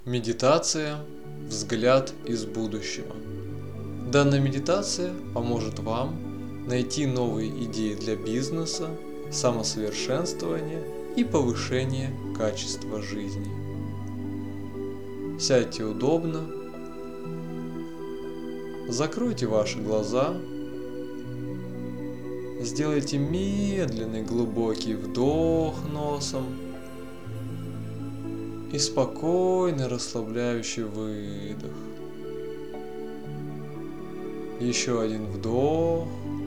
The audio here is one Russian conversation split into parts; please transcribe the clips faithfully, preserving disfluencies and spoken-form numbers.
Медитация «Взгляд из будущего». Данная медитация поможет вам найти новые идеи для бизнеса, самосовершенствования и повышения качества жизни. Сядьте удобно, закройте ваши глаза, сделайте медленный глубокий вдох носом и спокойный расслабляющий выдох. Еще один вдох.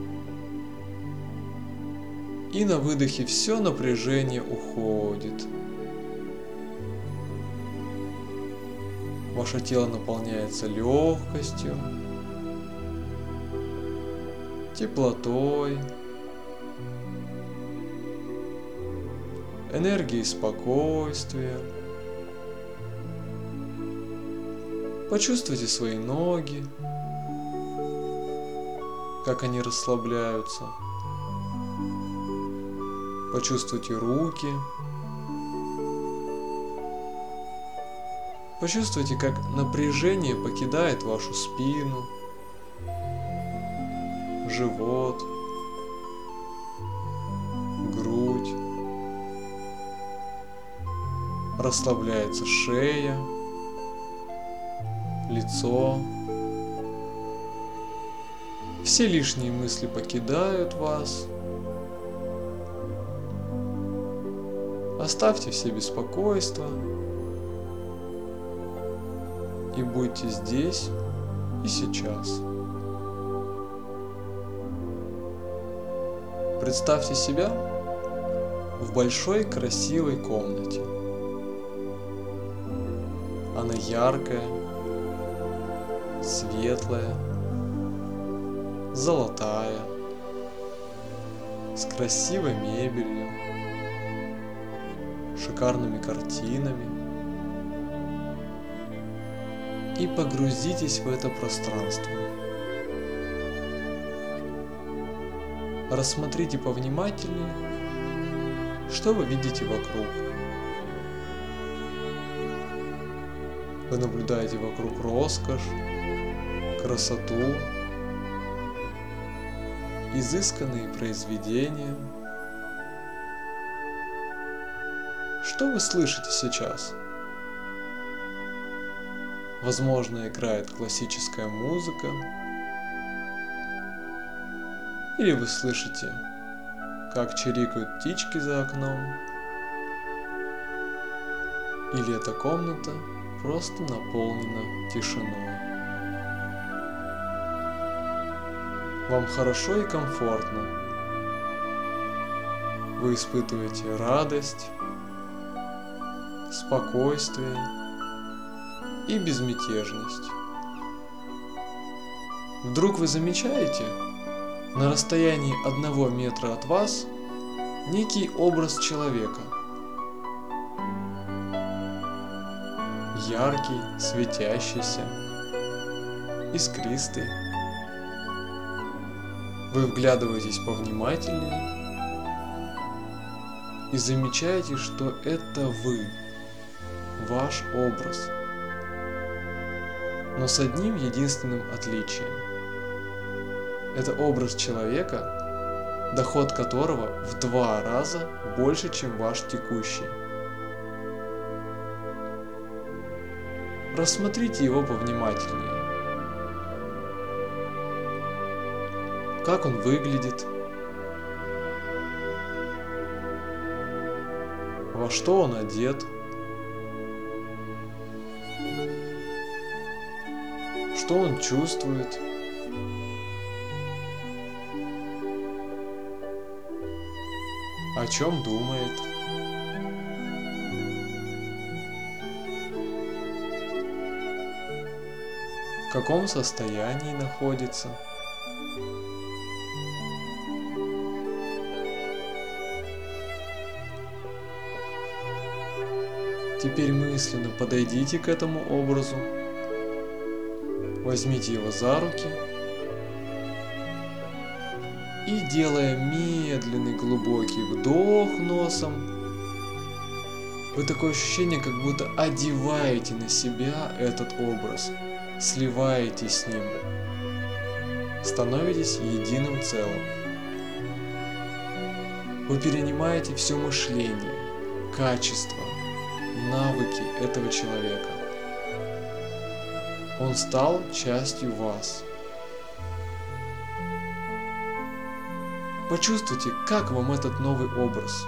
И на выдохе все напряжение уходит. Ваше тело наполняется легкостью, теплотой, энергией спокойствия. Почувствуйте свои ноги, как они расслабляются. Почувствуйте руки. Почувствуйте, как напряжение покидает вашу спину, живот, грудь. Расслабляется шея, лицо. Все лишние мысли покидают вас. Оставьте все беспокойства и будьте здесь и сейчас. Представьте себя в большой красивой комнате. Она яркая, светлая, золотая, с красивой мебелью, шикарными картинами. И погрузитесь в это пространство. Рассмотрите повнимательнее, что вы видите вокруг. Вы наблюдаете вокруг роскошь, красоту, изысканные произведения. Что вы слышите сейчас? Возможно, играет классическая музыка. Или вы слышите, как чирикают птички за окном. Или эта комната просто наполнена тишиной. Вам хорошо и комфортно. Вы испытываете радость, спокойствие и безмятежность. Вдруг вы замечаете на расстоянии одного метра от вас некий образ человека. Яркий, светящийся, искристый. Вы вглядываетесь повнимательнее и замечаете, что это вы, ваш образ, но с одним единственным отличием. Это образ человека, доход которого в два раза больше, чем ваш текущий. Рассмотрите его повнимательнее. Как он выглядит? Во что он одет? Что он чувствует? О чем думает? В каком состоянии находится? Теперь мысленно подойдите к этому образу, возьмите его за руки и, делая медленный глубокий вдох носом Вы такое ощущение, как будто одеваете на себя этот образ, сливаетесь с ним, становитесь единым целым. Вы перенимаете все мышление, качества, навыки этого человека. Он стал частью вас. Почувствуйте, как вам этот новый образ.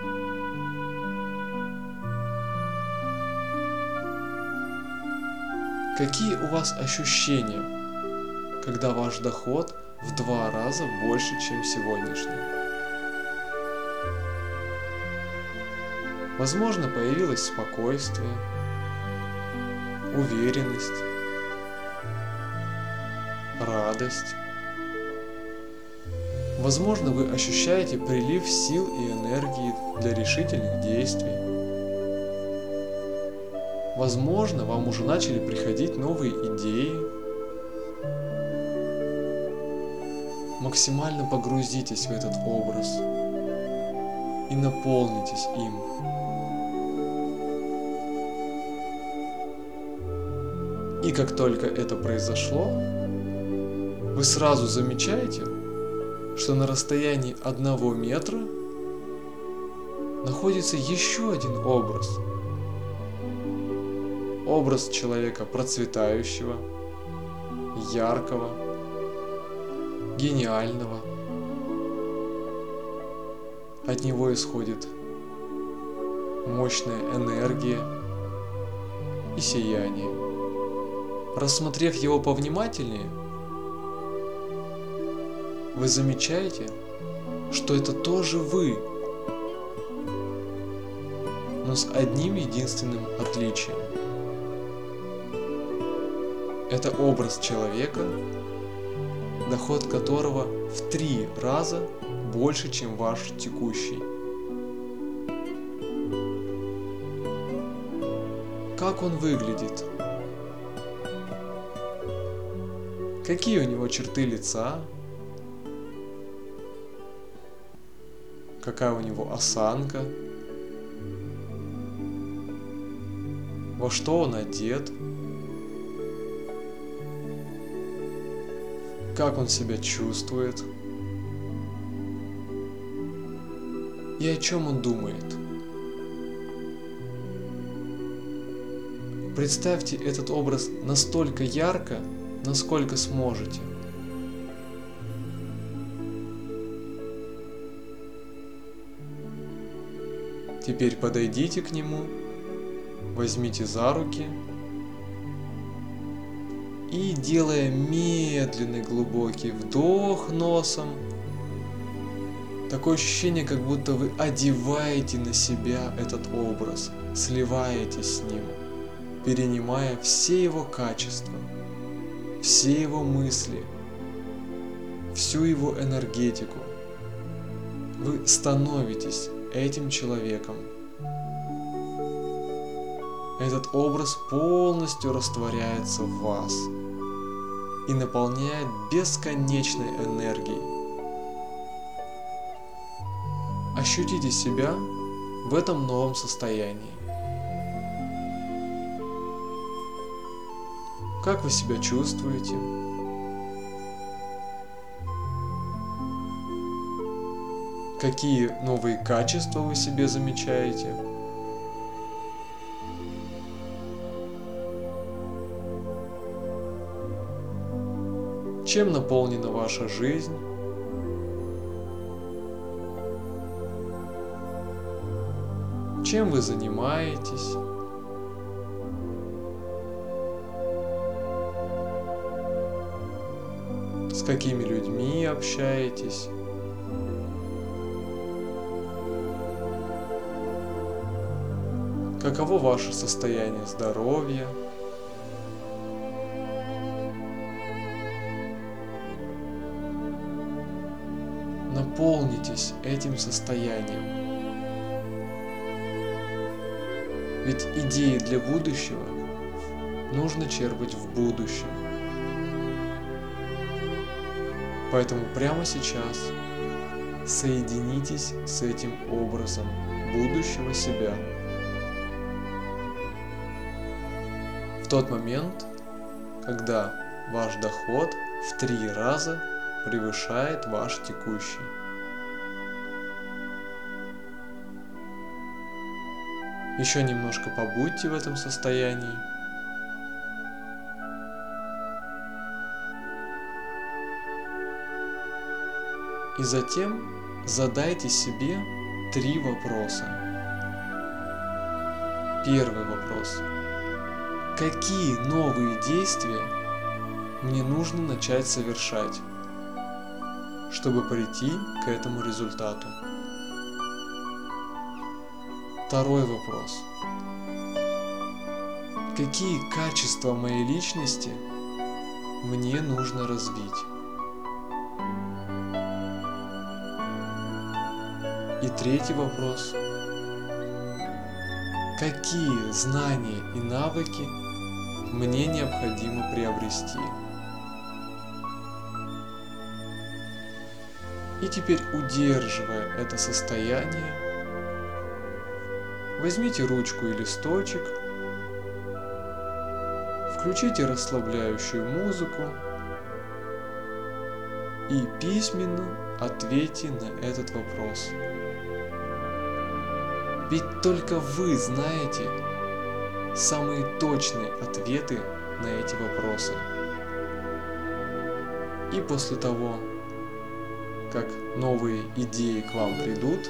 Какие у вас ощущения, когда ваш доход в два раза больше, чем сегодняшний? Возможно, появилось спокойствие, уверенность, радость. Возможно, вы ощущаете прилив сил и энергии для решительных действий. Возможно, вам уже начали приходить новые идеи. Максимально погрузитесь в этот образ и наполнитесь им. И как только это произошло, вы сразу замечаете, что на расстоянии одного метра находится еще один образ. Образ человека процветающего, яркого, гениального. От него исходит мощная энергия и сияние. Рассмотрев его повнимательнее, вы замечаете, что это тоже вы, но с одним единственным отличием. Это образ человека, доход которого в три раза больше, чем ваш текущий. Как он выглядит? Какие у него черты лица? Какая у него осанка? Во что он одет? Как он себя чувствует? И о чем он думает? Представьте этот образ настолько ярко, насколько сможете. Теперь подойдите к нему, возьмите за руки и, делая медленный глубокий вдох носом, такое ощущение, как будто вы одеваете на себя этот образ, сливаетесь с ним, перенимая все его качества, все его мысли, всю его энергетику. Вы становитесь этим человеком. Этот образ полностью растворяется в вас и наполняет бесконечной энергией. Ощутите себя в этом новом состоянии. Как вы себя чувствуете? Какие новые качества вы в себе замечаете? Чем наполнена ваша жизнь? Чем вы занимаетесь? С какими людьми общаетесь? Каково ваше состояние здоровья? Наполнитесь этим состоянием. Ведь идеи для будущего нужно черпать в будущем. Поэтому прямо сейчас соединитесь с этим образом будущего себя. тот момент, когда ваш доход в три раза превышает ваш текущий. Еще немножко побудьте в этом состоянии. И затем задайте себе три вопроса. Первый вопрос. Какие новые действия мне нужно начать совершать, чтобы прийти к этому результату? Второй вопрос. Какие качества моей личности мне нужно развить? И третий вопрос. Какие знания и навыки мне необходимо приобрести? И теперь, удерживая это состояние, возьмите ручку и листочек, включите расслабляющую музыку и письменно ответьте на этот вопрос. Ведь только вы знаете самые точные ответы на эти вопросы. И после того, как новые идеи к вам придут,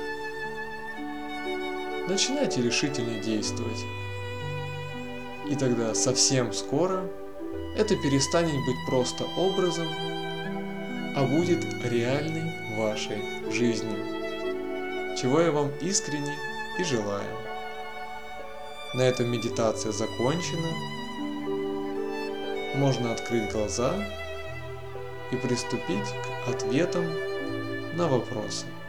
начинайте решительно действовать. И тогда совсем скоро это перестанет быть просто образом, а будет реальной вашей жизнью. Чего я вам искренне и желаю. На этом медитация закончена. Можно открыть глаза и приступить к ответам на вопросы.